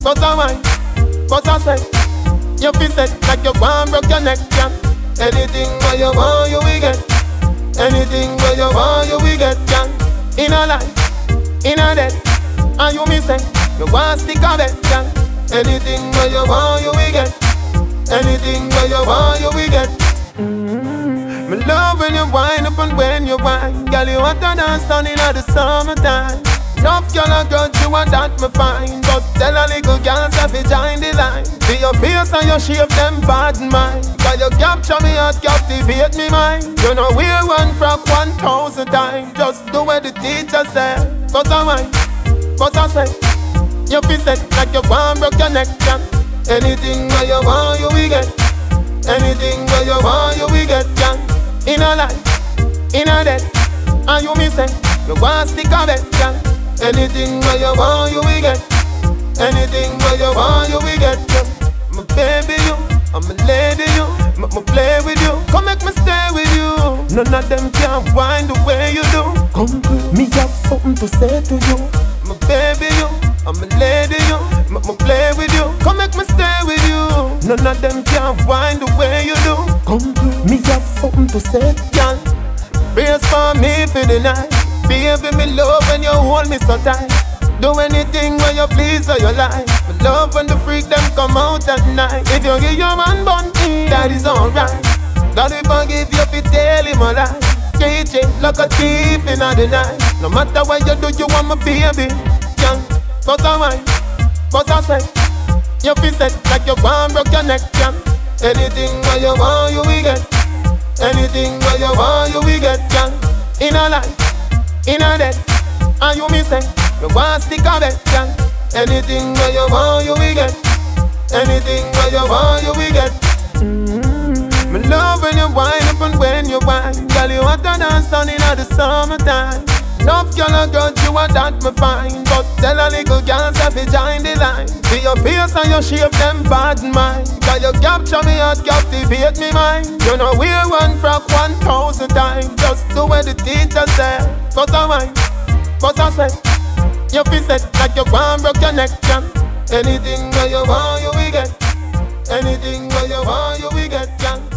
Cause I wine, cause I say, you feel set like you want broke your neck, yeah. Anything where you want, you will get. Anything where you want, you will get, yeah. In a life, in a death, and you me say, you want stick of it, yeah. Anything where you want, you will get. Anything where you want, you will get. Me love when you wind up and when you wine. Girl, you want to dance on in the summertime. Enough girl and girl, you want that me fine. But tell a little girl to be join the line. See your face and your shape, them bad in mind. Cause you capture me heart, captivate me mind. You know we're one from 1,000 times. Just do what the teacher said. Cause I wine, cause I say, you feel set like you want broke your neck, yeah. Anything where you want, you will get. Anything where you want, you will get, yeah. In a life, in a death, and you me say, you want stick of it, yeah. Anything where you want, you will get. Anything where you want, you will get, yeah. My baby you, I'm a lady you. Make me play with you, come make me stay with you. None of them can wind the way you do. Come girl, me have something to say to you. My baby you, I'm a lady you. Make me play with you, come make me stay with you. None of them can wind the way you do. Come girl, me have something to say, girl. Brace for me for the night. Baby, me love when you hold me so tight. Do anything when you please or you like. Me love when the freak them come out at night. If you give your man bun, that is alright. God will forgive you if you tell him a lie. Straight it like a thief in the night. No matter what you do, you want my baby. Young, cause I wine, cause I say, you feel set like you want broke your neck, yeah. Anything where you want, you will get. Anything where you want, you will get, yeah. In a life, in a death, and you me say, you want stick of it, yeah. Anything where you want, you will get. Anything where you want, you will get. Me love when you wind up and when you wine. Girl, you want to dance on in the summertime. Enough girl and girl, you want that me fine. But tell a little girl to be join the line. See your face and your shape, them bad in mind. Cause you capture me heart, captivate me mind. You know we're one from 1,000 times. Just do what the teacher said. Cause I wine, cause I say, you feel set like you want broke your neck, yeah. Anything where you want, you will get. Anything where you want, you will get, yeah.